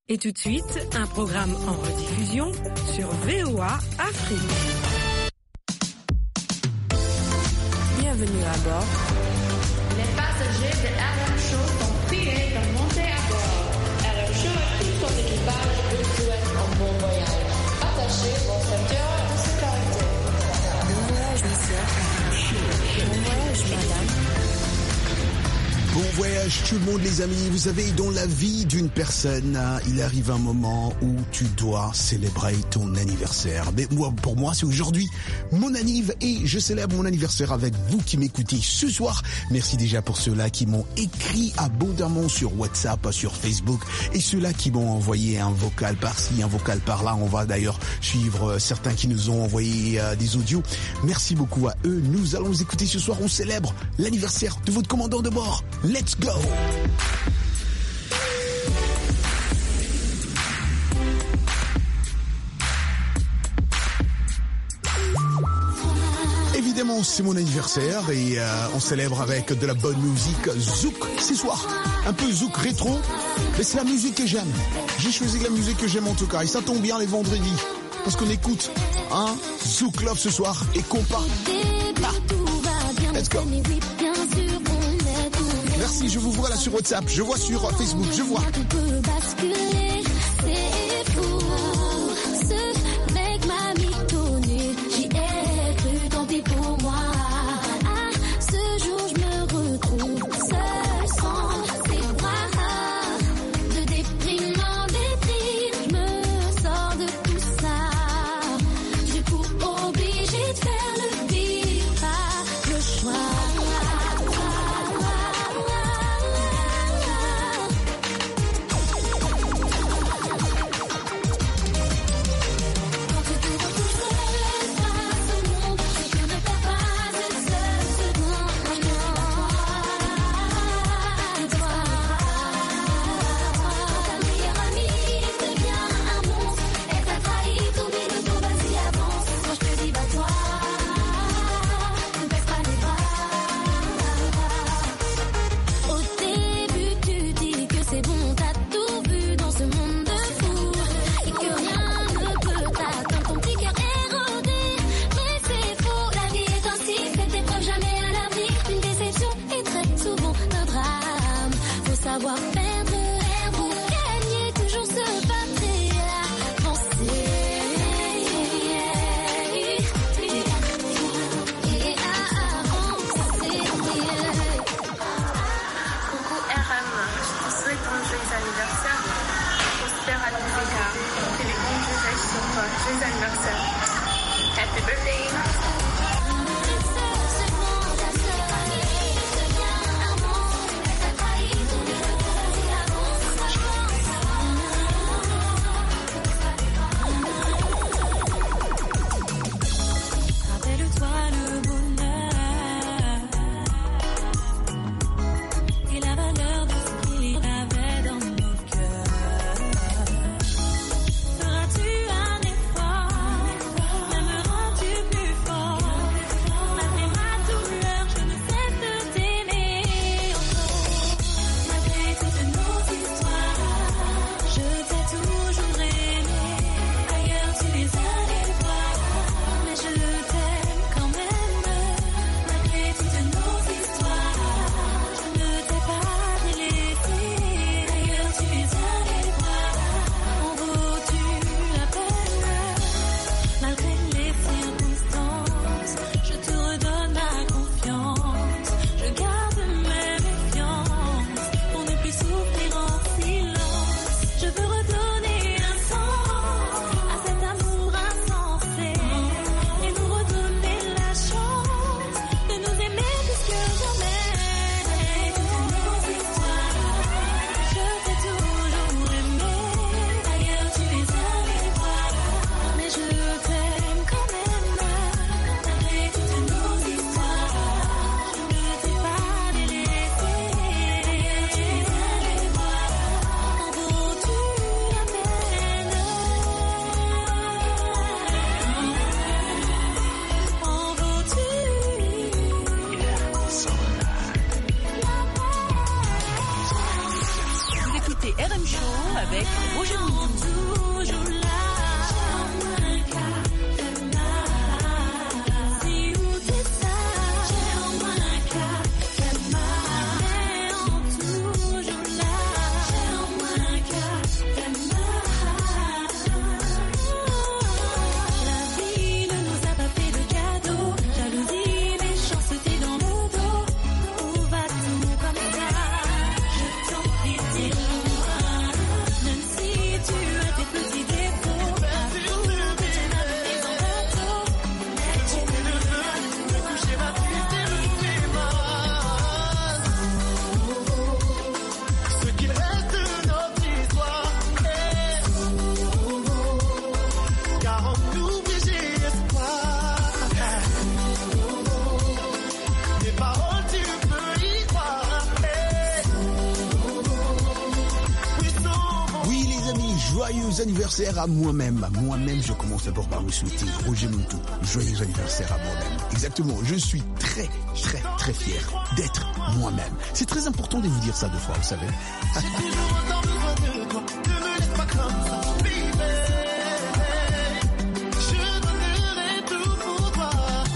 Et tout de suite, un programme en rediffusion sur VOA Afrique. Bienvenue à bord. Les passagers de RM Show sont priés de monter à bord. RM Show et tout son équipage vous souhaitent un bon voyage. Attachez vos ceintures de sécurité. Bon voyage, monsieur. Bon voyage, madame. Bon voyage tout le monde les amis, vous savez dans la vie d'une personne, il arrive un moment où tu dois célébrer ton anniversaire. Mais moi, pour moi c'est aujourd'hui mon anniv et je célèbre mon anniversaire avec vous qui m'écoutez ce soir. Merci déjà pour ceux-là qui m'ont écrit abondamment sur WhatsApp, sur Facebook et ceux-là qui m'ont envoyé un vocal par-ci, un vocal par-là. On va d'ailleurs suivre certains qui nous ont envoyé des audios. Merci beaucoup à eux. Nous allons écouter ce soir, on célèbre l'anniversaire de votre commandant de bord. Let's go! Évidemment, c'est mon anniversaire et on célèbre avec de la bonne musique zouk ce soir. Un peu zouk rétro, mais c'est la musique que j'aime. J'ai choisi la musique que j'aime en tout cas et ça tombe bien les vendredis parce qu'on écoute Zouk Love ce soir et compas. Let's go! Merci, je vous vois là sur WhatsApp, je vois sur Facebook, je vois. Feras-tu un effort, me rends-tu plus fort, RM Show avec Roger Moutou. Joyeux anniversaire à moi-même. Moi-même, je commence d'abord par me souhaiter, Roger Moutou, joyeux anniversaire à moi-même. Exactement, je suis très, très, très fier d'être moi-même. C'est très important de vous dire ça deux fois, vous savez. J'ai toujours autant besoin de toi, ne me laisse pas comme ça, baby. Je donnerai tout pour toi.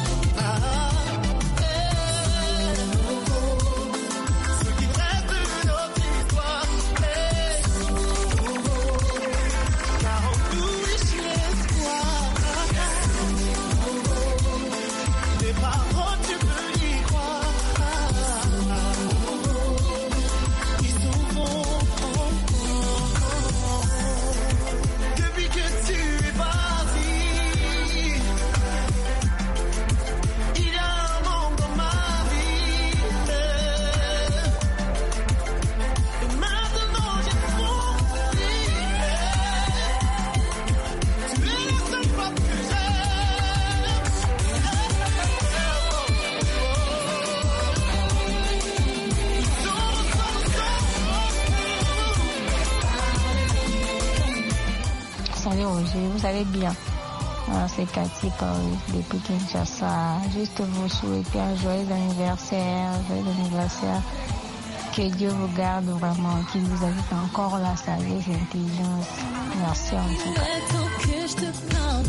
Ce qui reste de notre histoire. Car en nous riche l'espoir. Les paroles, tu peux y croire. Ils sont bons. Depuis que tu es parti, il y a un monde dans ma vie. Et maintenant j'ai compris. Tu es la seule fois que Salut Roger, vous allez bien? C'est Cathy Paris depuis Kinshasa. Juste vous souhaiter un joyeux anniversaire. Que Dieu vous garde vraiment, qu'il vous ajoute encore la sagesse et l'intelligence. Merci en tout cas. Que je te parle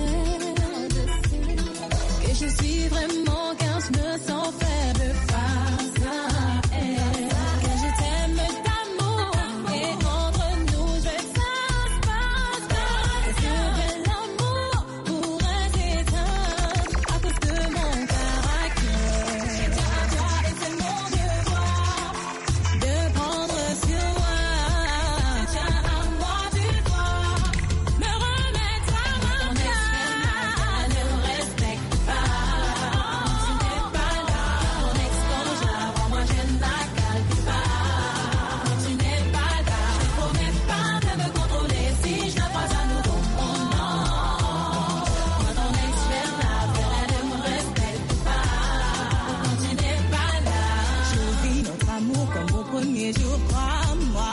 de ça, que je suis vraiment quand je me sens faible face à elle. Que je t'aime d'amour et entre nous je veux que ça se passe pas. Parce que de l'amour pourrait s'éteindre à cause de mon caractère. Je tiens à toi et c'est mon devoir de prendre sur moi. Je tiens à moi, tu dois me remettre à ma place. Ne me respecte pas. Tu n'es pas là. Mon ex quand j'avance, moi je ne la calcule pas. Tu n'es pas là. Je ne promets pas de me contrôler si je n'ai pas à nouveau mon nom. Moi ton ex vers la terre, elle ne me respecte pas. Tu n'es pas là. Je vis notre amour comme au premier jour, crois-moi.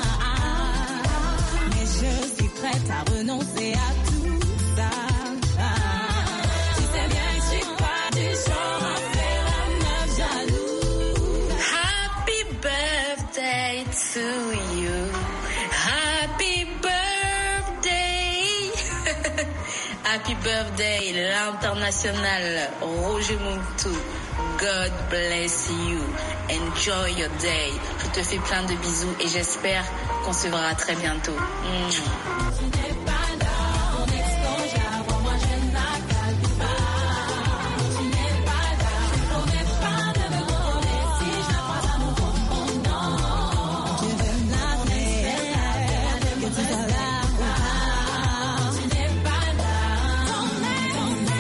Mais je suis prête à renoncer à tout ça. Tu sais bien que je suis pas du genre à faire la meuf jalouse. Happy birthday to you. Happy birthday. Happy birthday, l'international Roger Moutou. God bless you. Enjoy your day. Je te fais plein de bisous et j'espère qu'on se verra très bientôt. Tu n'es pas là. Mon ex quand j'avance, moi je ne la calcule pas. Tu n'es pas là. Je ne promets pas de me contrôler si je n'ai pas à nouveau mon nom. Je veux la terre, que tu sois là ou pas. Tu n'es pas là. Ton ex,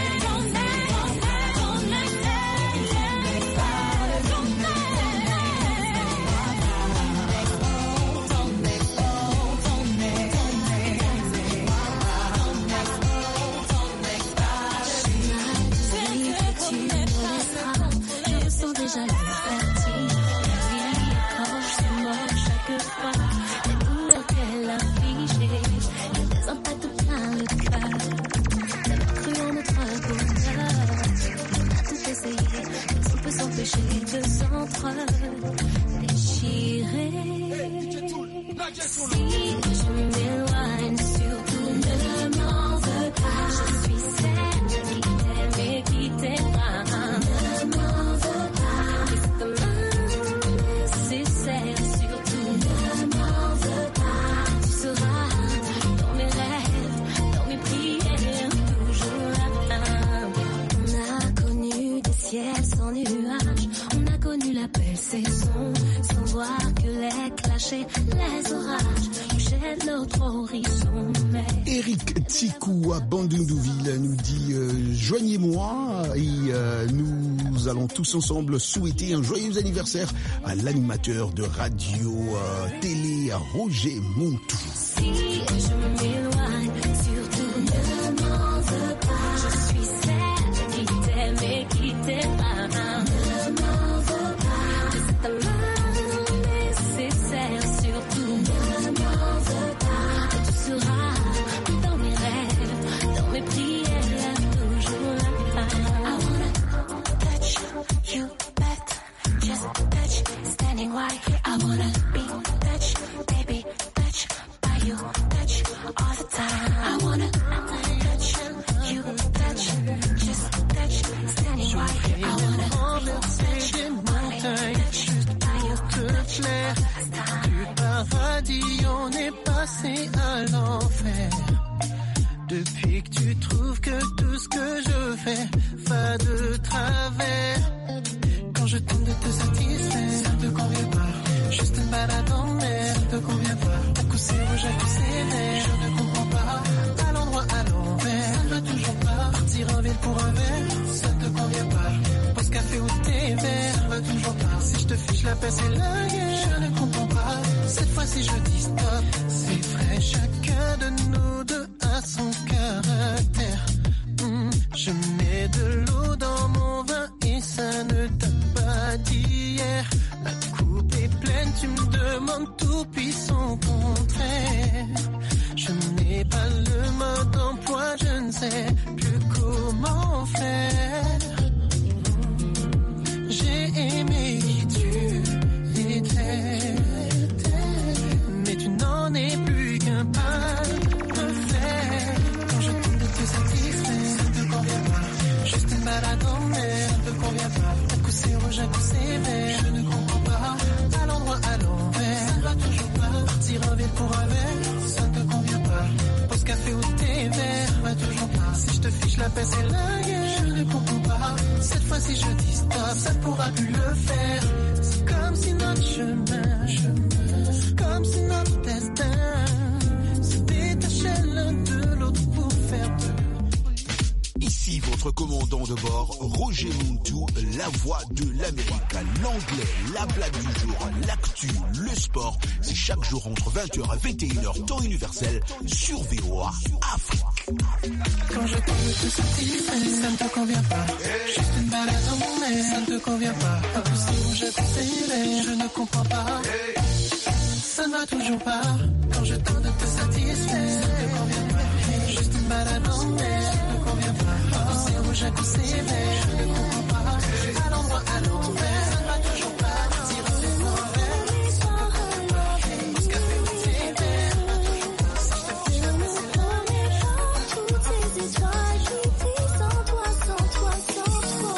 déjà la fatigue. La vie accroche, c'est mort chaque fois. Les douleurs qu'elle a figées, elle désemballe tout plein le cœur. Elle a cru en notre bonheur. On a tout essayé, mais on peut s'empêcher de s'entre déchirer. Si je m'éloigne, surtout ne m'en veux pas. Je suis celle qui t'aime et qui t'aimera. Ne m'en veux pas. C'est nécessaire, surtout ne m'en veux pas. Tu seras dans mes rêves, dans mes prières, toujours là. On a connu des ciels sans nuages, on a connu la belle saison, sans voir que les clashs et les orages touchaient notre horizon. Eric Tsikou à Bandundouville nous dit joignez-moi et nous allons tous ensemble souhaiter un joyeux anniversaire à l'animateur de radio télé Roger Montou. Si je m'éloigne, surtout ne m'en veux pas. Je suis celle qui t'aime et qui t'aimera. Ne m'en veux pas. C'est ta main nécessaire, surtout ne m'en veux pas. Tu seras dans mes rêves, dans mes prières, toujours là. I wanna touch you back, just touch, standing right. I wanna be touched, baby, touch by you, touch all the time. I wanna touch you, touch, just touch, standing right. I wanna renverser des montagnes juste pour te plaire. Du paradis on est passé à l'enfer. Depuis que tu trouves que tout ce que je fais va de travers. Quand je tente de te satisfaire, ça te convient pas. Juste une balade en mer, ça te convient pas. À coup c'est rouge, à coup c'est vert, je ne comprends pas. À l'endroit, à l'envers, ça ne va toujours pas. Partir en ville pour un verre, ça te convient pas. Pause café ou thé vert, ça ne va toujours pas. Si je te fiche la paix, c'est la guerre, je ne comprends pas. Cette fois-ci je dis stop, c'est vrai, chacun de nous deux a son caractère. Je mets de l'eau dans mon vin et ça ne date pas d'hier. La coupe est pleine, tu me demandes tout puis son contraire. Je n'ai pas le mode d'emploi, je ne sais plus comment faire. J'ai aimé qui tu étais, mais tu n'en es plus qu'un pas de fer. Quand je tente de te satisfaire, ça ne te convient pas. Juste une balade en mer, ça ne te convient pas. Un coup c'est rouge, un coup c'est vert, je ne comprends pas. À l'endroit, à l'envers, ça ne va toujours pas. Partir en ville pour un verre, ça ne te convient pas. Pause café ou thé vert, va toujours pas. Si je te fiche la paix, c'est la guerre, je ne comprends pas. Cette fois-ci je dis stop, ça ne pourra plus le faire. C'est comme si notre chemin, comme si notre destin se détachait l'un de l'autre pour faire deux. Ici votre commandant de bord, Roger Montou, la voix de l'Amérique, l'anglais, la blague du jour, l'actu, le sport. C'est chaque jour entre 20h et 21h, temps universel, sur VOA Afrique. Quand je tente de te satisfaire, ça ne te convient pas. Juste une balade en mon air, ça ne te convient pas. Un coup c'est rouge, un coup c'est vert, je ne comprends pas. Ça ne va toujours pas. Quand je tente de te satisfaire, ça ne te convient pas. Juste une balade en mer, ça ne te convient pas. Un coup c'est rouge, un coup c'est vert, je ne comprends pas. À l'endroit, à l'envers, ça ne va toujours pas. Partir en ville pour un verre, ça ne te convient pas. Pause café ou thé vert, ça ne va toujours pas. Si je te fiche la paix, c'est la guerre. Toutes ces étoiles, j'oublie sans toi, sans toi, sans toi.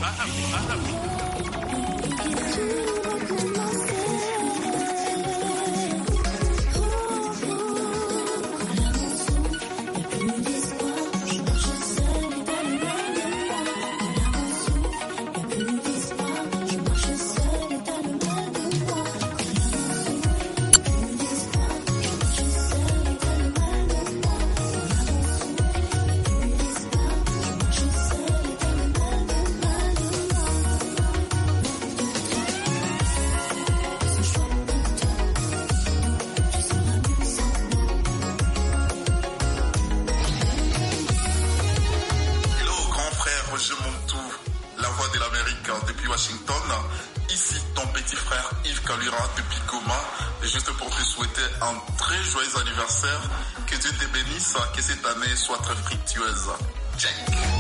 Juste pour te souhaiter un très joyeux anniversaire, que Dieu te bénisse, que cette année soit très fructueuse. Check.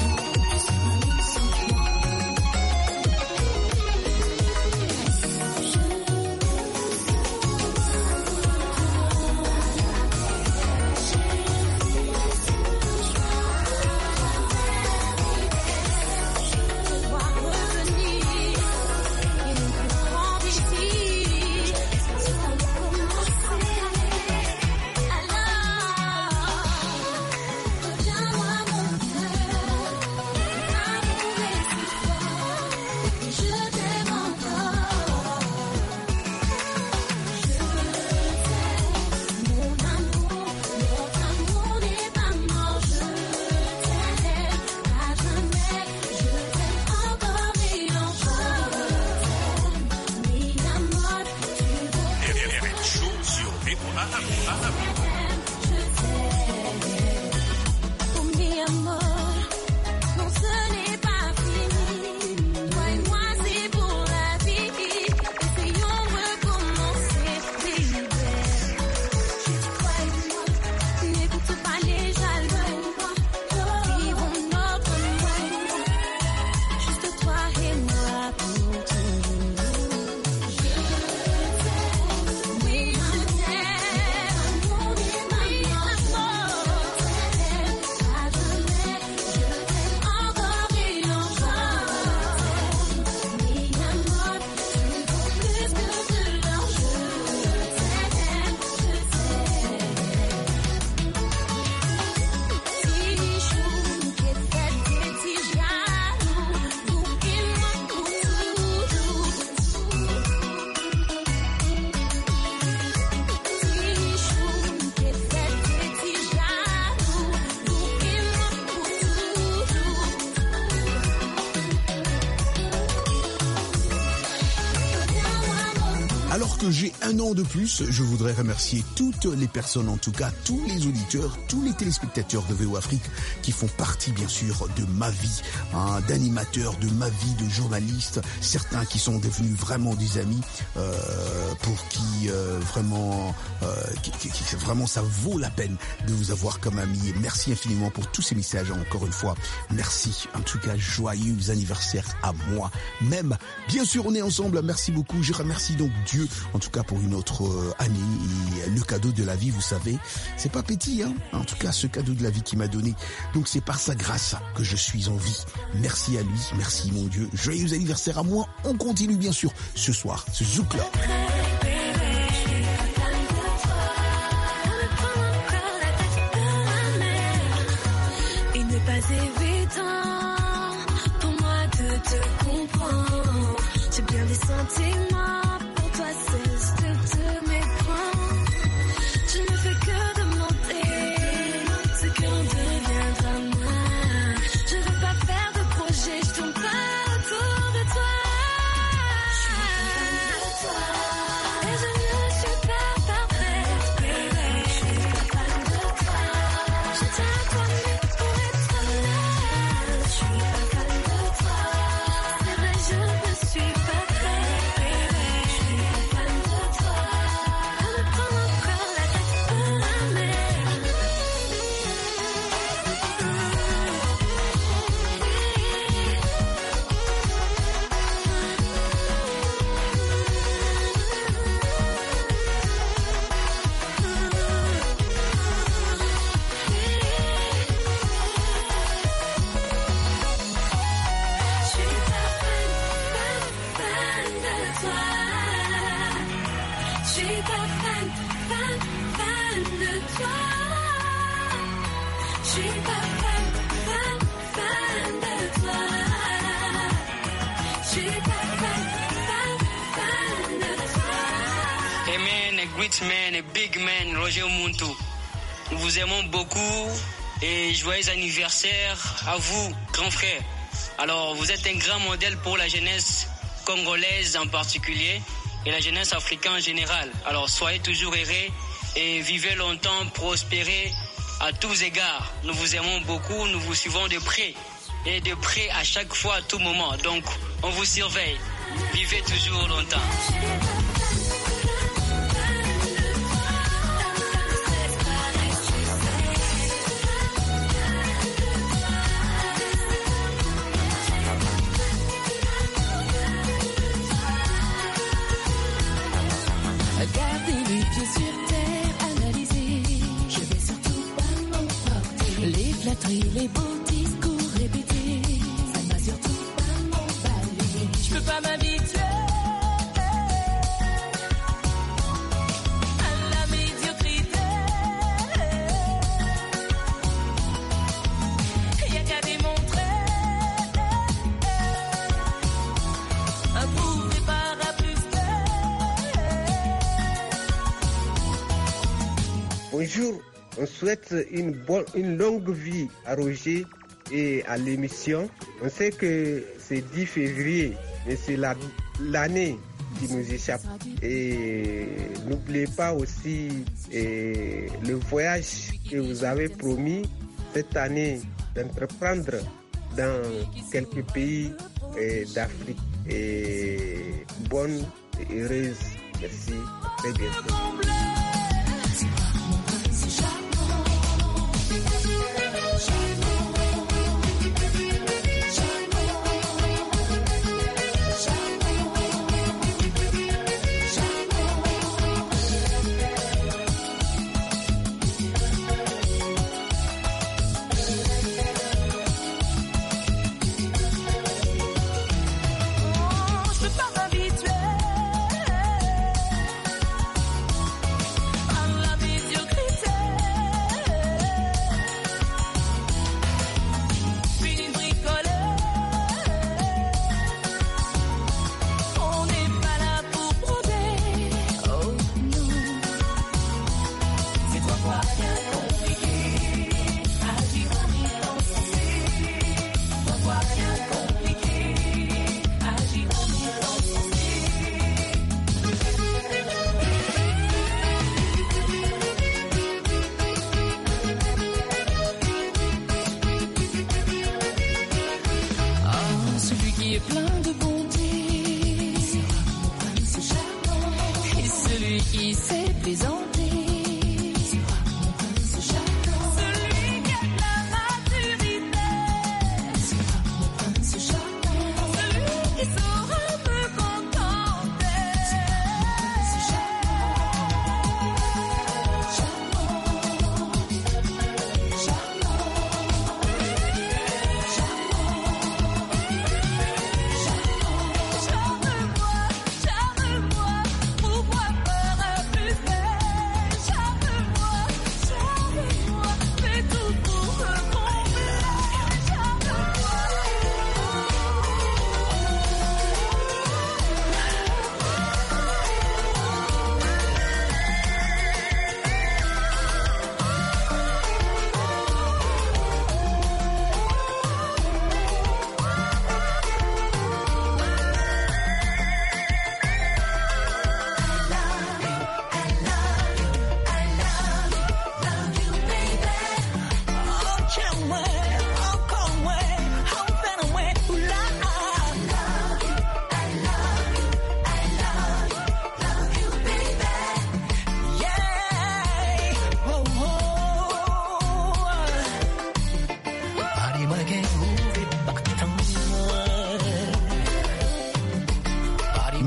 Alors que j'ai un an de plus, je voudrais remercier toutes les personnes, en tout cas tous les auditeurs, tous les téléspectateurs de VO Afrique qui font partie bien sûr de ma vie, d'animateur, de ma vie de journaliste, certains qui sont devenus vraiment des amis, pour qui vraiment ça vaut la peine de vous avoir comme ami. Et merci infiniment pour tous ces messages, encore une fois. Merci, en tout cas joyeux anniversaire à moi même. Bien sûr, on est ensemble, merci beaucoup. Je remercie donc Dieu, en tout cas pour une autre année, et le cadeau de la vie, vous savez, c'est pas petit, hein. En tout cas, ce cadeau de la vie qu'il m'a donné. Donc c'est par sa grâce que je suis en vie. Merci à lui, merci mon Dieu. Joyeux anniversaire à moi. On continue bien sûr ce soir, ce Zouk Club. Il n'est pas évident pour moi de te comprendre. J'ai bien des sentiments. pas fan de toi. Je suis pas fan de toi. Je suis pas fan de toi. A man, a great man, a big man, Roger Muntu. Nous vous aimons beaucoup et joyeux anniversaire à vous, grand frère. Alors, vous êtes un grand modèle pour la jeunesse congolaise en particulier et la jeunesse africaine en général. Alors, soyez toujours heureux et vivez longtemps, prospérez à tous égards. Nous vous aimons beaucoup, nous vous suivons de près et de près à chaque fois, à tout moment. Donc, on vous surveille. Vivez toujours longtemps. Gardez les pieds sur terre, analysez. Je vais surtout pas m'emporter. Les flatteries, les beaux discours répétés, ça m'a surtout pas m'emballer. Je peux pas m'habituer à la médiocrité. Y'a qu'à démontrer, un prouvé par à plus. Bonjour, on souhaite une longue vie à Roger et à l'émission. On sait que c'est 10 février, mais c'est l'année qui nous échappe. Et n'oubliez pas aussi le voyage que vous avez promis cette année d'entreprendre dans quelques pays d'Afrique. Et bonne et heureuse. Merci, à très bientôt. Je peux pas m'habituer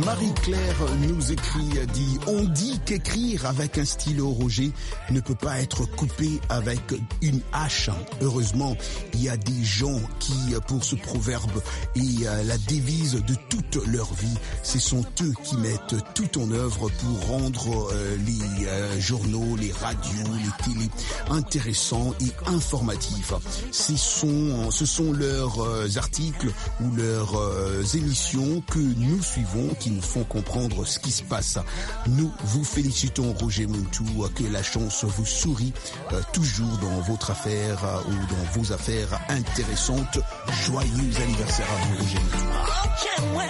Marie-Claire nous dit « On dit qu'écrire avec un stylo, Roger, ne peut pas être coupé avec une hache. Heureusement, il y a des gens qui, pour ce proverbe et la devise de toute leur vie, ce sont eux qui mettent tout en œuvre pour rendre les journaux, les radios, les télés intéressants et informatifs. Ce sont leurs articles ou leurs émissions que nous suivons qui nous font comprendre ce qui se passe. Nous vous félicitons, Roger Muntu, que la chance vous sourit toujours dans votre affaire ou dans vos affaires intéressantes. Joyeux anniversaire à vous, Roger Muntu.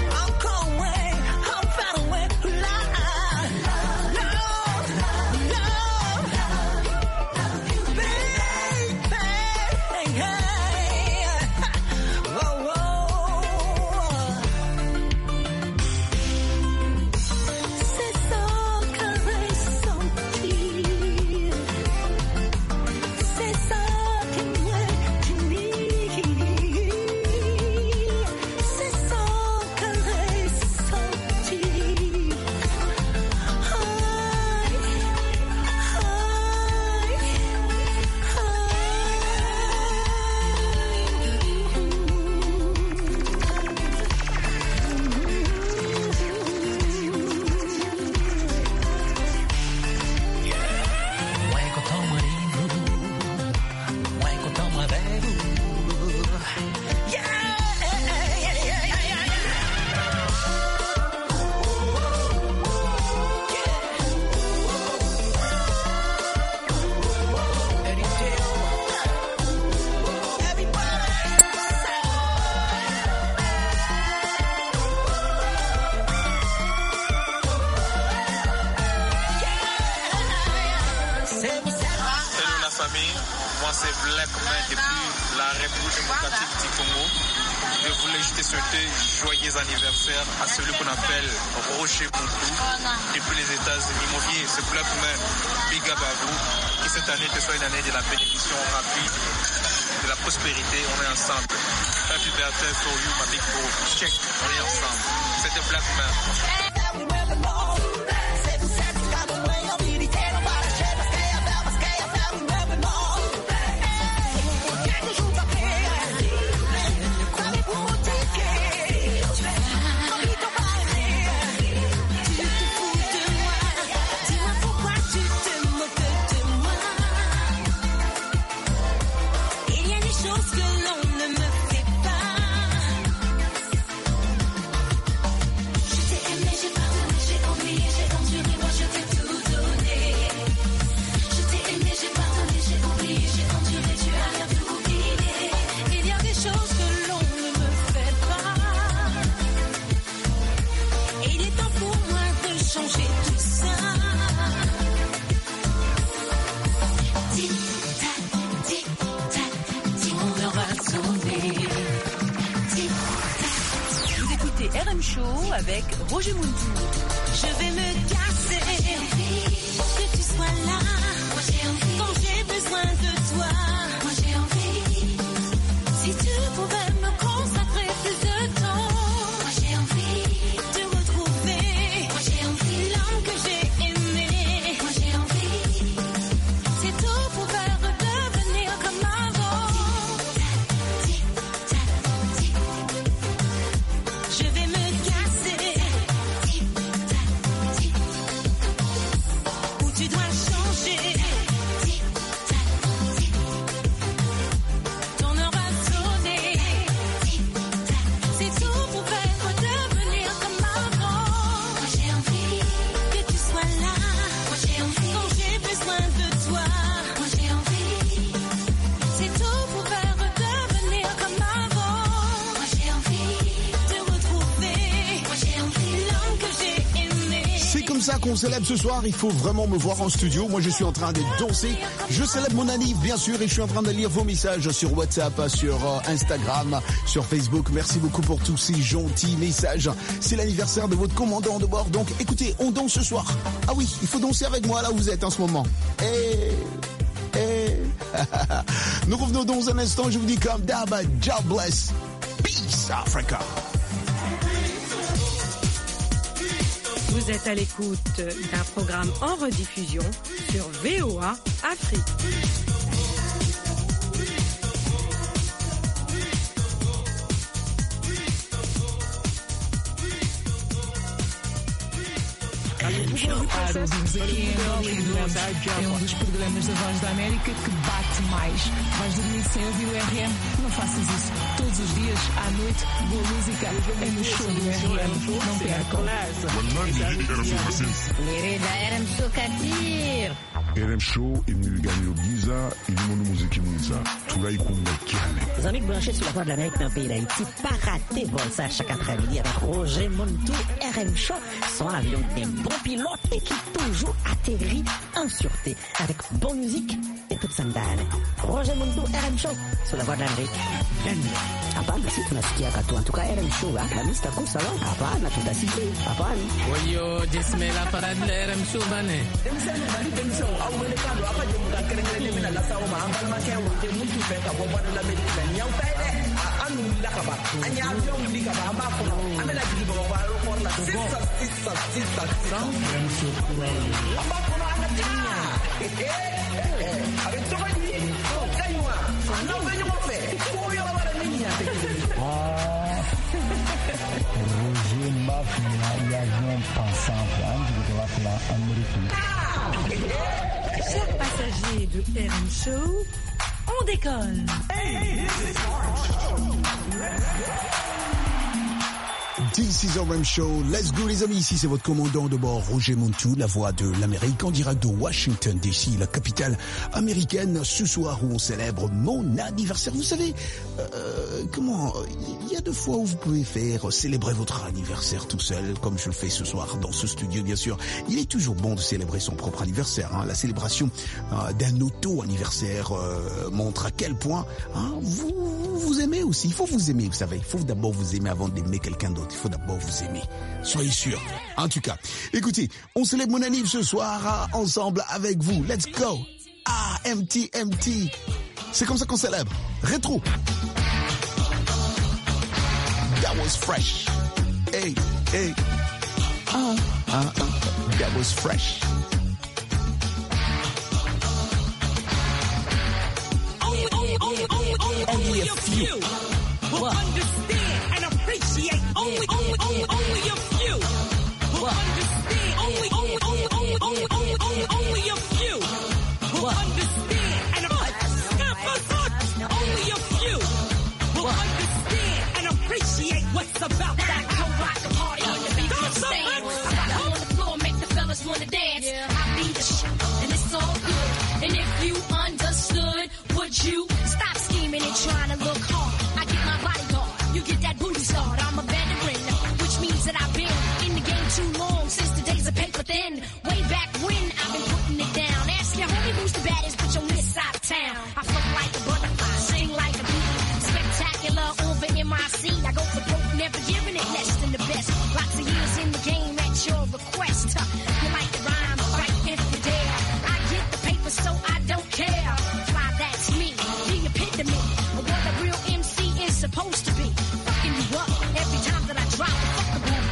À celui qu'on appelle Roger Muntu depuis les États-Unis. Mon vieux, c'est Black Man, big up à vous. Que cette année te soit une année de la bénédiction rapide, de la prospérité. On est ensemble. Happy birthday for you, my big bro. Check, on est ensemble. C'était Black Man. RM Show avec Roger Muntu. Je vais me casser, que tu sois là. Moi j'ai envie, quand j'ai besoin de toi. Moi j'ai envie, si tu pouvais me consacrer plus de temps. Moi j'ai envie de retrouver. Moi j'ai envie l'homme que j'ai aimé. Moi j'ai envie, si tout pouvait redevenir comme avant. Je vais me casser, où tu dois changer. Ton heure va sonner. Si tout pouvait redevenir comme avant. Moi j'ai envie que tu sois là. Moi j'ai envie quand j'ai besoin de toi. Moi j'ai envie si tout pouvait redevenir comme avant. Moi j'ai envie de retrouver. Moi j'ai envie l'homme que j'ai aimé. C'est comme ça qu'on célèbre ce soir, il faut vraiment me voir en studio. Moi je suis en train de danser, je célèbre mon anniv bien sûr et je suis en train de lire vos messages sur WhatsApp, sur Instagram, sur Facebook. Merci beaucoup pour tous ces gentils messages. C'est l'anniversaire de votre commandant de bord, donc écoutez, on danse ce soir. Ah oui, il faut danser avec moi là où vous êtes en ce moment. Nous revenons dans un instant, je vous dis comme d'hab, God bless, peace Africa. Vous êtes à l'écoute d'un programme en rediffusion sur VOA Afrique. É um dos programas da Voz da América que bate mais. Vais dormir sem ouvir o RM? Não faças isso. Todos os dias, à noite, boa música é no show do RM. Não percam. RM Show Katir. RM Show imnigano giza ilimono muziki mwiza tulaikunga kiale. Les amis branchés sur la Voix de l'Amérique dans le pays d'Haïti, pas rater ça chaque après-midi avec Roger Montou. RM Show, son avion des bons pilotes et qui toujours atterrit en sûreté avec bonne musique et toute sandale. Roger Montou, RM Show sur la Voix de l'Amérique. Hapana, si tunasikia katu. En tout cas, RM Show, la lista kusa lo. Hapana, tutasikia. Hapana. Oyo, jesme la parade de RM Show, bane. Roger Mafia, l'avion pensant Chers passagers de RM Show, on décolle. This is RM Show. Let's go les amis, ici c'est votre commandant de bord Roger Montou, la voix de l'Amérique en direct de Washington DC, la capitale américaine, ce soir où on célèbre mon anniversaire. Vous savez, il y a 2 fois où vous pouvez célébrer votre anniversaire tout seul, comme je le fais ce soir dans ce studio bien sûr. Il est toujours bon de célébrer son propre anniversaire. La célébration d'un auto-anniversaire montre à quel point vous aimez aussi. Il faut vous aimer, vous savez. Il faut d'abord vous aimer avant d'aimer quelqu'un d'autre. Il faut d'abord vous aimer. Soyez sûrs. En tout cas, écoutez, on célèbre mon anniversaire ce soir ensemble avec vous. Let's go. MT. C'est comme ça qu'on célèbre. Rétro. That was fresh. Hey. That was fresh. Only a few will understand and appreciate. Only a few will understand. Only a few will understand and appreciate. Only a few will understand and appreciate what's about that. I rock the party on the beat of the stand. I rock on the floor, make the fellas wanna dance. I be the shit, and it's all good. And if you understood, would you stop scheming and trying to look hard? I get my bodyguard, you get that booty start. I'm a veteran, which means that I've been in the game too long, since the days of paper thin. Way back when I've been putting it down. Ask your homie who's the baddest bitch on this side of town. I float like a butterfly, sing like a bee. Spectacular over MIC. I go for broke, never giving it less than the best. Lots of years in the game at your request. You like the rhyme, right if you dare. I get the paper so I don't care. Fly, that's me, the epitome of what a real MC is supposed to be. Fucking you up every time that I drop the fucking boom.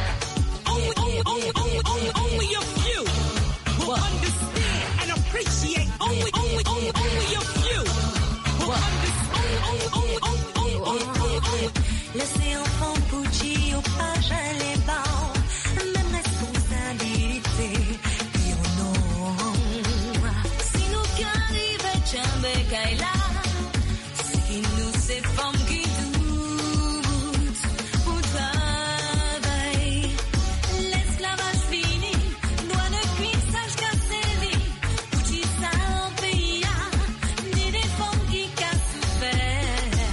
Only a few will understand and appreciate. Only a few will understand. Laissez enfant Gucci au page à les bancs, même responsabilité, et oh non. Si nous qu'arrive Tchambé Kaila, si nous c'est femmes qui doutent au travail, l'esclavage fini, doit ne cuire sage qu'à sévir, Gucci ça en pays, ni des femmes qui cassent souffert.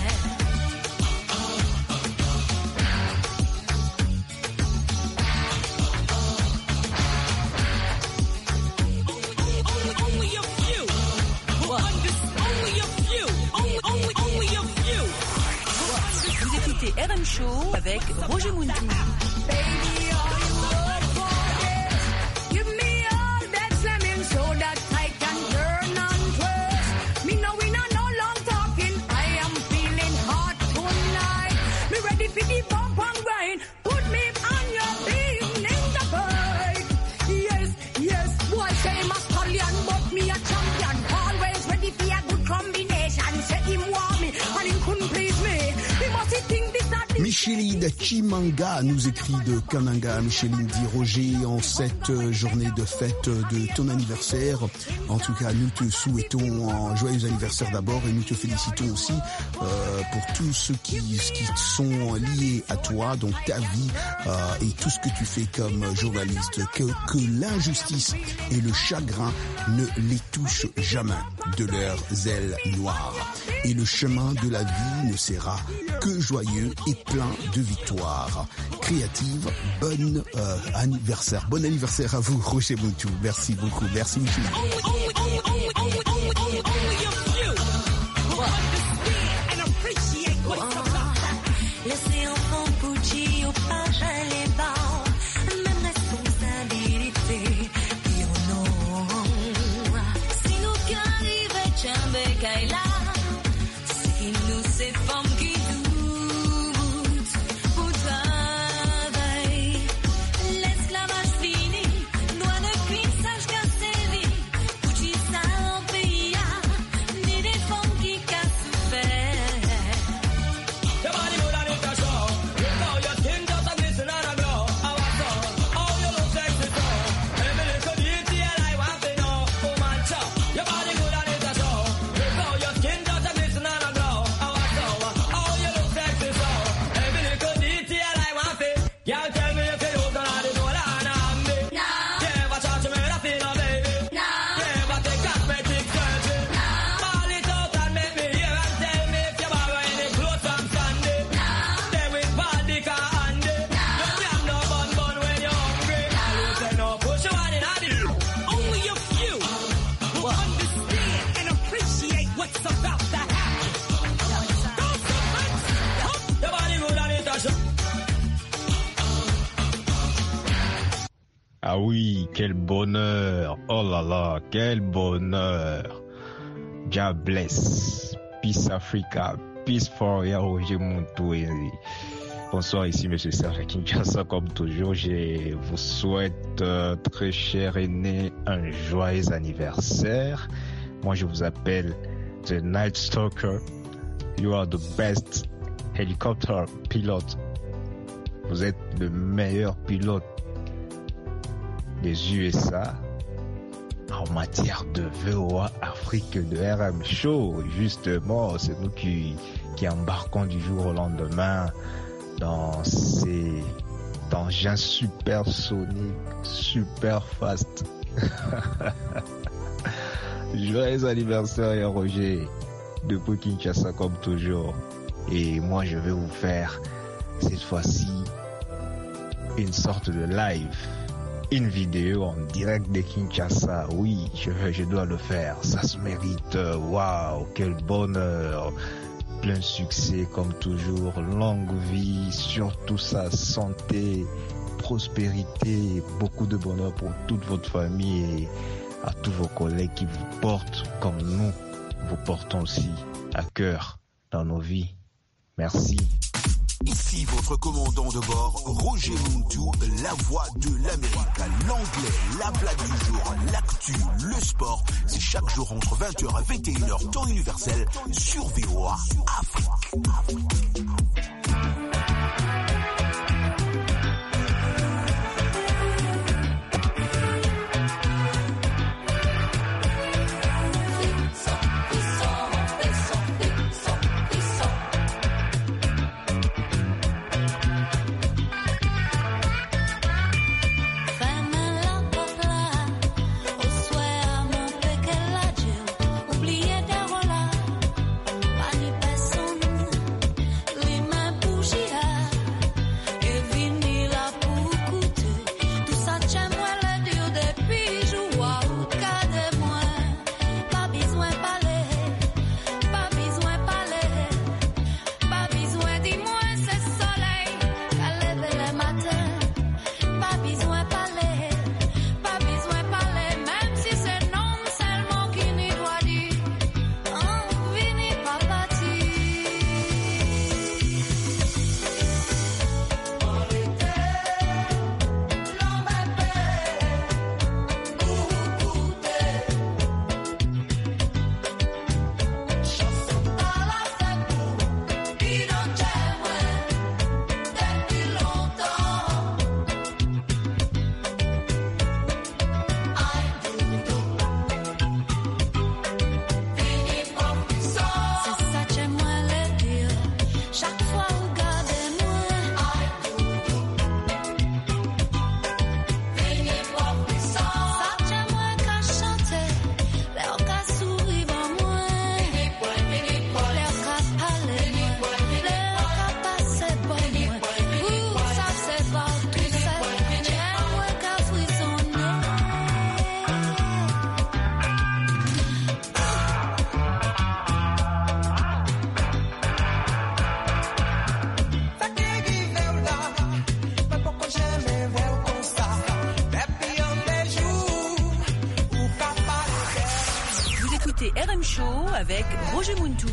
Vous écoutez RM Show avec Roger Montou. Give me all that slamming so that I can turn and twist. Me know we not no long talking. I am feeling hot tonight. Me ready for the bump and grind. Put me on your evening the bird. Chimanga nous écrit de Kananga. Micheline dit Roger, en cette journée de fête de ton anniversaire, en tout cas nous te souhaitons un joyeux anniversaire d'abord et nous te félicitons aussi pour tous ceux qui sont liés à toi, donc ta vie et tout ce que tu fais comme journaliste, que l'injustice et le chagrin ne les touchent jamais de leurs ailes noires. Et le chemin de la vie ne sera que joyeux et plein de victoires. Créative, bon anniversaire à vous, Roger Muntu. Merci beaucoup, merci Micheline. Laissez enfant Gucci au page les bancs, même responsabilité, et oh non. Si nous qui arrivons, Tchambé Kaila, c'est qui nous ces femmes qui doutent pour travail. L'esclavage fini, doit ne plus sage qu'à sévir, Gucci ça en pays, ni des femmes qui cassent souffert. Ah oui, quel bonheur. Oh là là, quel bonheur. God bless. Peace Africa. Peace for Roger Muntu. Bonsoir, ici Monsieur Serge Kinshasa. Comme toujours, je vous souhaite, très cher aîné, un joyeux anniversaire. Moi, je vous appelle The Night Stalker. You are the best helicopter pilot. Vous êtes le meilleur pilote des USA en matière de VOA Afrique, de RM Show. Justement, c'est nous qui embarquons du jour au lendemain dans ces engins supersoniques, super fast. Joyeux anniversaire, Roger, depuis Kinshasa comme toujours. Et moi, je vais vous faire cette fois-ci une sorte de live. Une vidéo en direct de Kinshasa. Oui, je dois le faire. Ça se mérite. Waouh, quel bonheur. Plein succès comme toujours. Longue vie, surtout sa santé, prospérité, beaucoup de bonheur pour toute votre famille et à tous vos collègues qui vous portent comme nous vous portons aussi à cœur dans nos vies. Merci. Ici votre commandant de bord, Roger Muntu, la voix de l'Amérique, l'anglais, la blague du jour, l'actu, le sport. C'est chaque jour entre 20h et 21h, temps universel, sur VOA Afrique. écoutez RM Show avec Roger Muntu.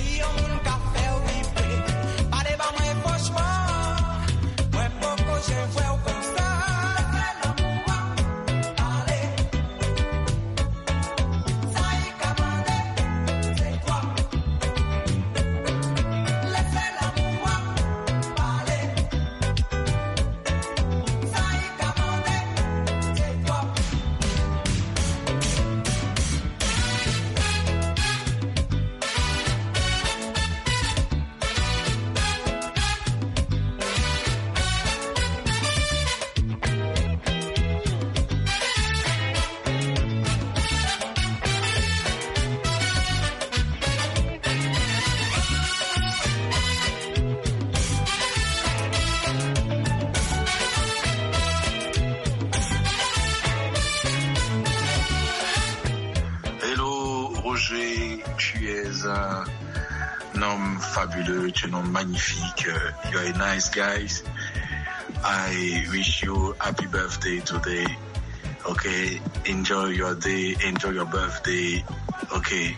Un homme fabuleux, tu es un homme magnifique. You are a nice guy. I wish you happy birthday today. Okay, enjoy your day, enjoy your birthday. Okay,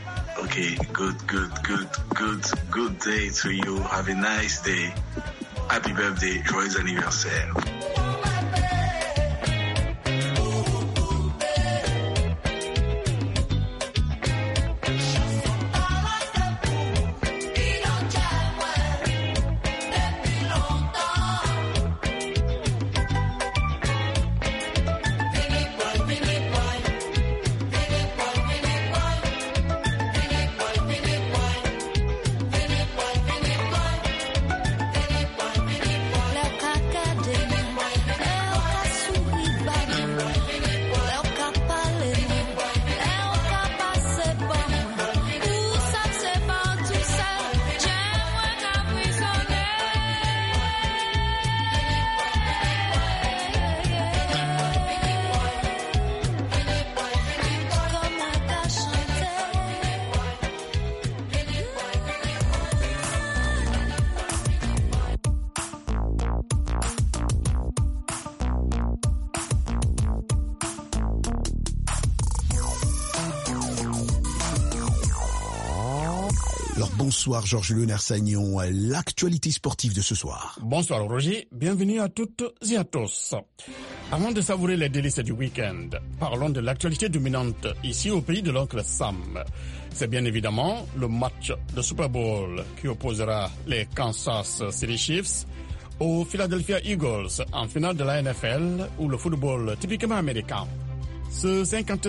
good day to you. Have a nice day. Happy birthday, joyeux anniversaire. Bonsoir Georges Leonard-Sagnon, l'actualité sportive de ce soir. Bonsoir Roger, bienvenue à toutes et à tous. Avant de savourer les délices du week-end, parlons de l'actualité dominante ici au pays de l'oncle Sam. C'est bien évidemment le match de Super Bowl qui opposera les Kansas City Chiefs aux Philadelphia Eagles en finale de la NFL ou le football typiquement américain. Ce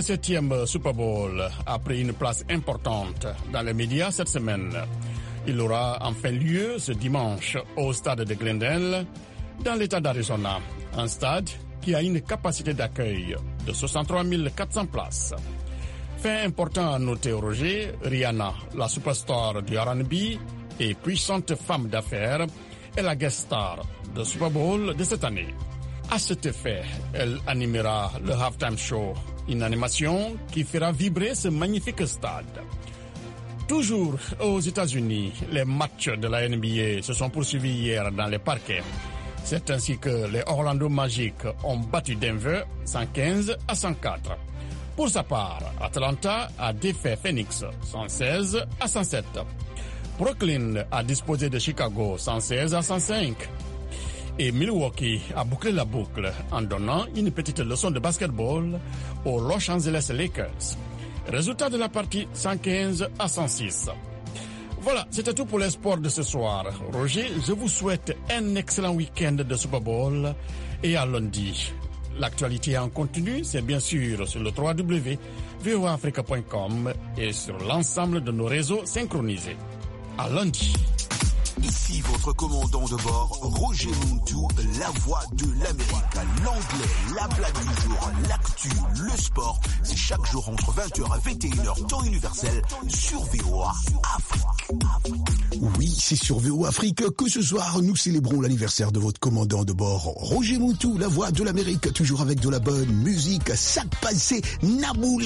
57e Super Bowl a pris une place importante dans les médias cette semaine. Il aura enfin lieu ce dimanche au stade de Glendale, dans l'État d'Arizona, un stade qui a une capacité d'accueil de 63 400 places. Fait important à noter, Roger, Rihanna, la superstar du R&B et puissante femme d'affaires, est la guest star de Super Bowl de cette année. À cet effet, elle animera le halftime show, une animation qui fera vibrer ce magnifique stade. Toujours aux États-Unis, les matchs de la NBA se sont poursuivis hier dans les parquets. C'est ainsi que les Orlando Magic ont battu Denver 115-104. Pour sa part, Atlanta a défait Phoenix 116-107. Brooklyn a disposé de Chicago 116-105. Et Milwaukee a bouclé la boucle en donnant une petite leçon de basketball aux Los Angeles Lakers. Résultat de la partie 115-106. Voilà, c'était tout pour les sports de ce soir. Roger, je vous souhaite un excellent week-end de Super Bowl et à lundi. L'actualité en continu, c'est bien sûr sur le www.voaafrica.com et sur l'ensemble de nos réseaux synchronisés. À lundi. Ici votre commandant de bord, Roger Muntu, la voix de l'Amérique. L'anglais, la blague du jour, l'actu, le sport. C'est chaque jour entre 20h et 21h, temps universel, sur VOA Afrique. Oui, c'est sur VOA Afrique que ce soir, nous célébrons l'anniversaire de votre commandant de bord, Roger Muntu, la voix de l'Amérique, toujours avec de la bonne musique. Sac passé, Naboulé.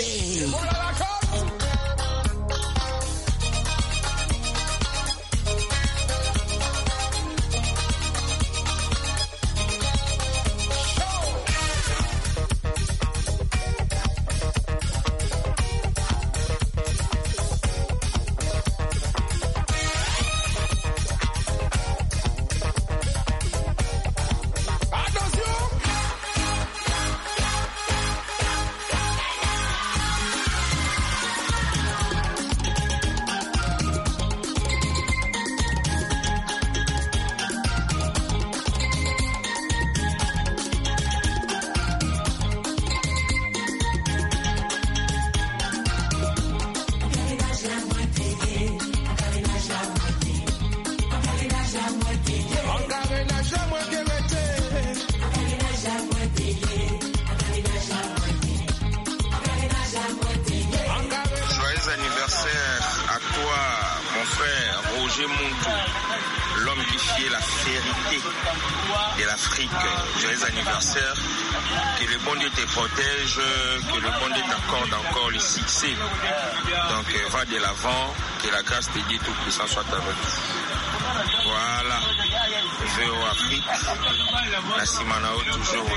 Roger Muntu, l'homme qui fait la fierté de l'Afrique. Joyeux anniversaire. Que le bon Dieu te protège, que le bon Dieu t'accorde encore le succès. Donc va de l'avant, que la grâce de Dieu Tout-Puissant soit avec toi. Voilà. VO Afrique. La Simanao toujours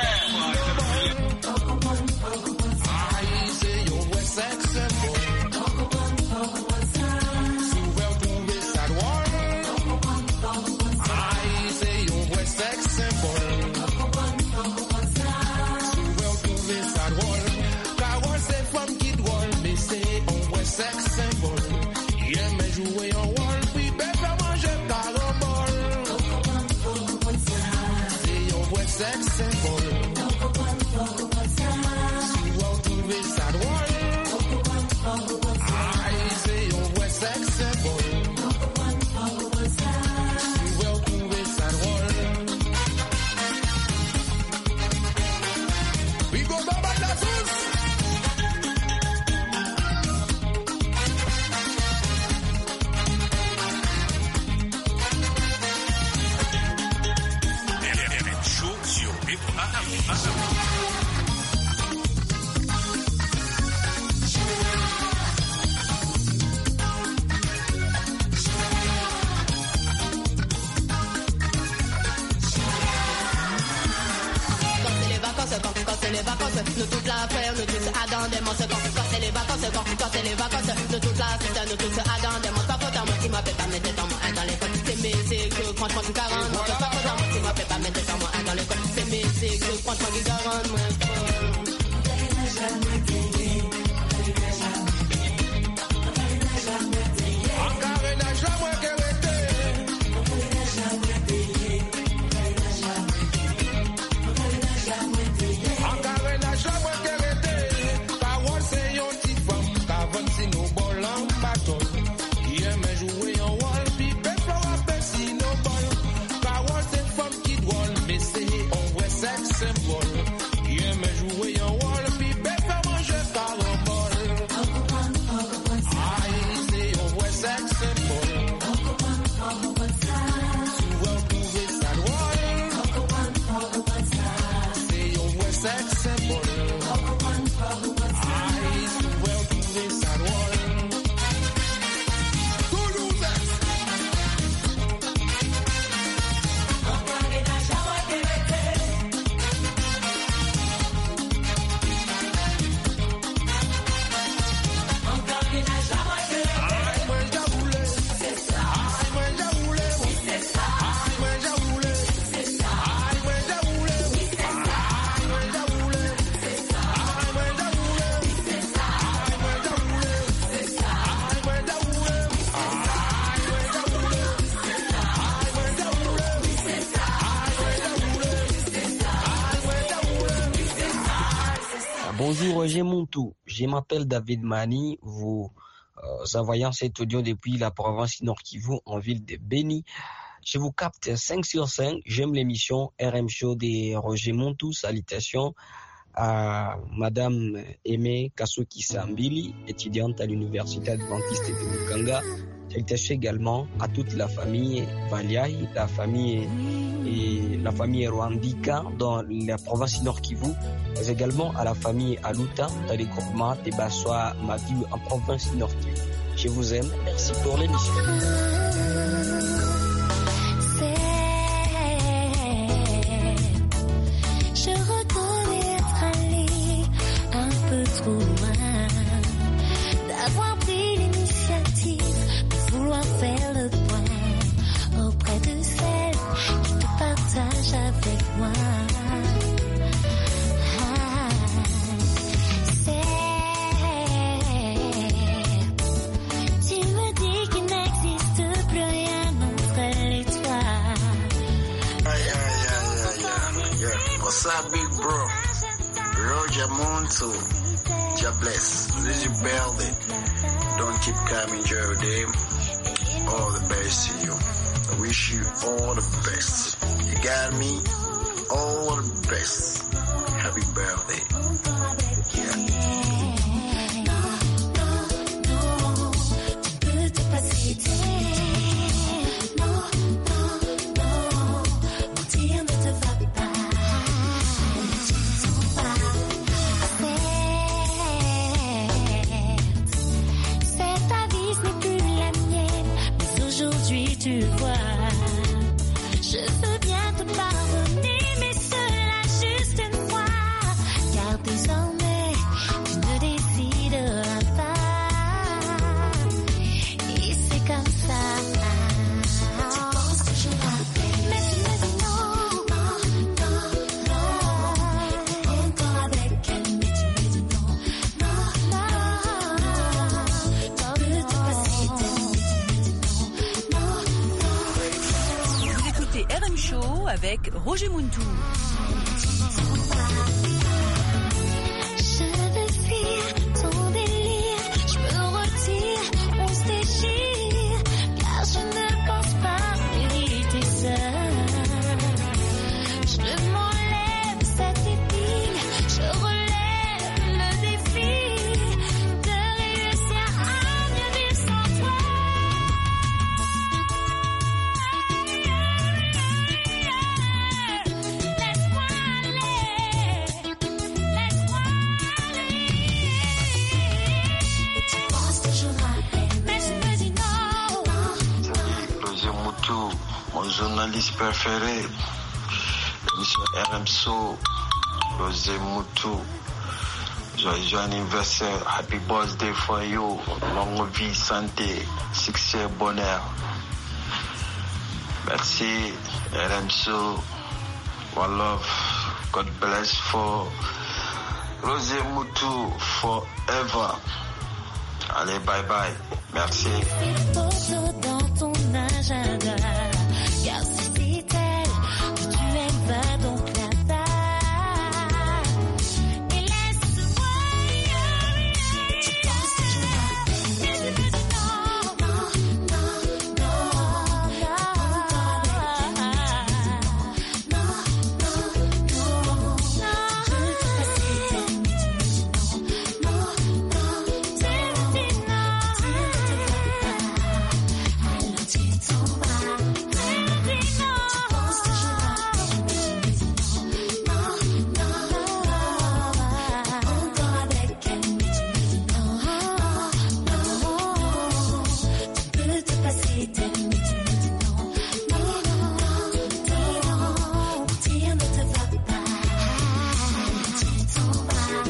nous toute la faire, nous tous Adam des monstres, quand c'est les vacances, nous toute la fête, nous tous Adam des monstres, pas faute à moi qui m'appelle pas mettre dans moi dans l'école, c'est mes que franchement qui 40, moi pas faute à moi qui m'appelle pas mettre dans moi dans l'école, c'est mes que franchement qui 40, moi Bonjour Roger Muntu, je m'appelle David Mani, vous envoyant cet audio depuis la province Nord Kivu en ville de Beni. Je vous capte 5 sur 5, j'aime l'émission RM Show de Roger Muntu. Salutations à Madame Aimé Kasuki Sambili, étudiante à l'université adventiste de Mukanga. Salutations également à toute la famille Valiaï, la famille Rwandika dans la province Nord Kivu, mais également à la famille Aluta dans les groupements de Bassoa Madiou en province Nord Kivu. Je vous aime, merci pour l'émission. Je reconnais être allé un peu trop loin, d'avoir pris l'initiative de vouloir faire le point auprès de celle qui te partage avec moi. Tu me dis qu'il n'existe plus rien entre les toi. What's up, big bro? Roger Muntu. God bless. This is your birthday. Don't keep coming, enjoy your day. All the best to you. I wish you all the best. You got me? All the best. Happy birthday. Tu peux te passer. avec Roger Muntu. Je veux fuir ton délire, je me retire, on se déchire, car je ne pense pas mériter ça. Je m'enlève cette épine, je relève le défi de réussir à mieux vivre sans toi. Laisse-moi aller, laisse-moi aller. Tu penses toujours à elle, mais je me dis non. Roger Muntu, mon journaliste préféré. L'émission RMSO, Roger Muntu. Joyeux anniversaire, happy birthday for you. Longue vie, santé, succès, bonheur. Merci, RMSO. One love. God bless for Roger Muntu forever. Allez, bye bye. Merci. Photo dans ton agenda, car si c'est elle que tu aimes, va donc là-bas. Et laisse-moi, tu penses toujours à elle, mais je me dis non, non, non, non, non, non, non, je peux passer tes nuits, tu me dis non, non, non, tu me dis non. Alors tu t'en vas, tu me dis non. Tu penses toujours à elle, mais je me dis non, non, non. Encore avec elle, mais tu me dis non, non. Tu peux te passer tes nuits, tu me dis non, non, non. Mentir ne te va pas, alors tu t'en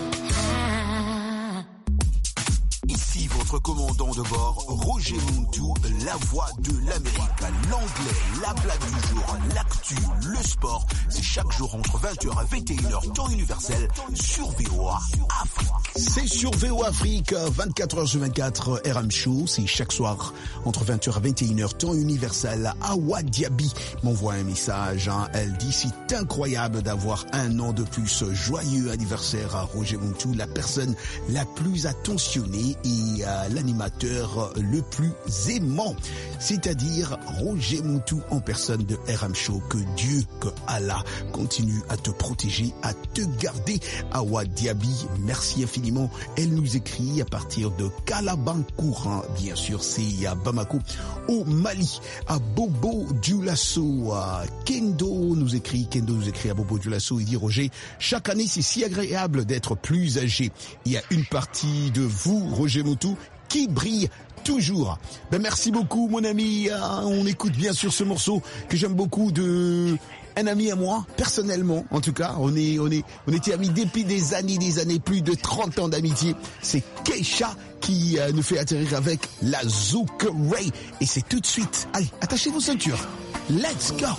vas. Ici votre commandant de bord, Roger Muntu, la voix de l'Amérique, l'anglais, la blague du jour, l'actu, le sport. C'est chaque jour entre 20h et 21h, temps universel, sur VOA Afrique. C'est sur VOA Afrique, 24h sur 24, RM Show. C'est chaque soir entre 20h et 21h, temps universel. Awa Diaby m'envoie un message. Elle dit, c'est incroyable d'avoir un an de plus. Joyeux anniversaire à Roger Muntu, la personne la plus attentionnée et l'animateur le plus aimant, c'est-à-dire Roger Muntu en personne de RM Show. Que Dieu, que Allah continue à te protéger, à te garder. Awa Diaby, merci infiniment. Elle nous écrit à partir de Kalabankour, bien sûr, c'est à Bamako, au Mali. À Bobo Dioulasso, Kendo nous écrit à Bobo Dioulasso, il dit, Roger, chaque année c'est si agréable d'être plus âgé. Il y a une partie de vous, Roger Muntu, qui brille toujours. Ben merci beaucoup mon ami. On écoute bien sûr ce morceau que j'aime beaucoup de un ami à moi, personnellement en tout cas. On était amis depuis des années, plus de 30 ans d'amitié. C'est Keisha qui nous fait atterrir avec la Zouk Ray. Et c'est tout de suite. Allez, attachez vos ceintures. Let's go.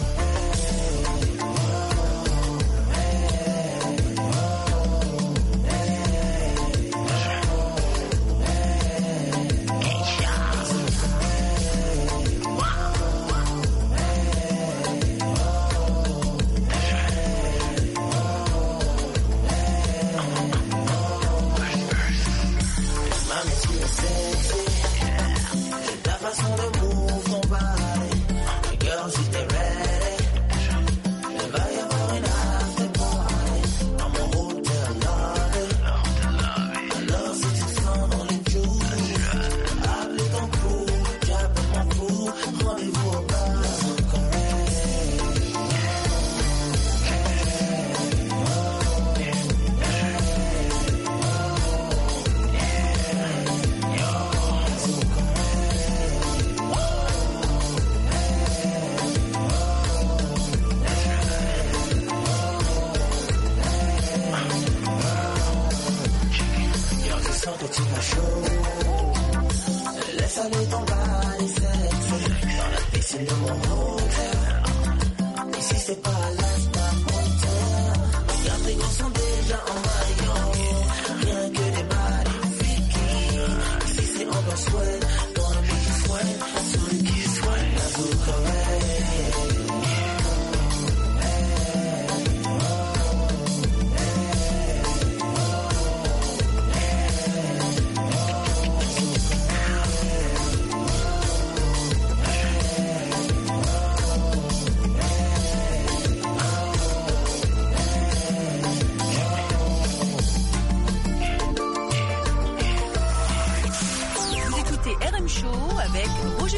Ta façon de move ton body, girl, si t'es ready,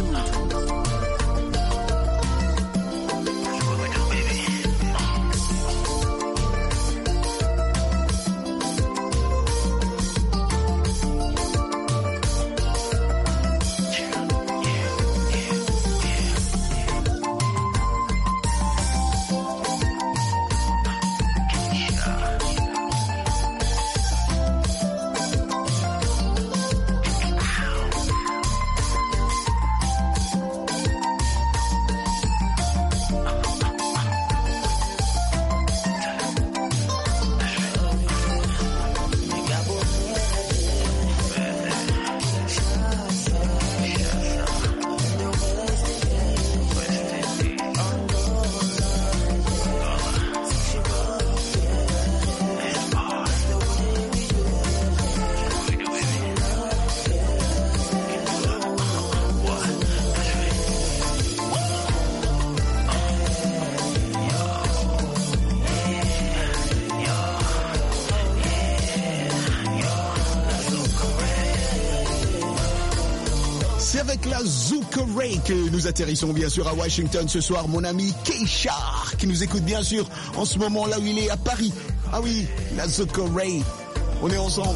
C'est avec la Zuka Ray que nous atterrissons bien sûr à Washington ce soir. Mon ami Keisha qui nous écoute bien sûr en ce moment là où il est à Paris. Ah oui, la Zuka Ray. On est ensemble.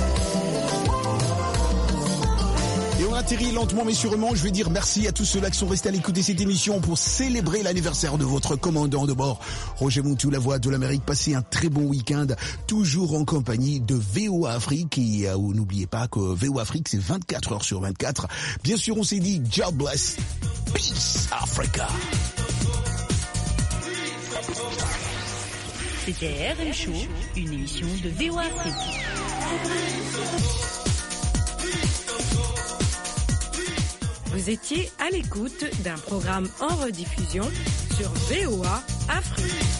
Et on atterrit lentement mais sûrement. Je vais dire merci à tous ceux-là qui sont restés à l'écoute de cette émission pour célébrer l'anniversaire de votre commandant de bord, Roger Montou, la voix de l'Amérique. Passez un très bon week-end, toujours en compagnie de VOA Afrique. Et n'oubliez pas que VOA Afrique, c'est 24 heures sur 24. Bien sûr, on s'est dit, God bless, peace Africa. C'était RM Show, une émission de VOA Afrique. Vous étiez à l'écoute d'un programme en rediffusion sur VOA Afrique.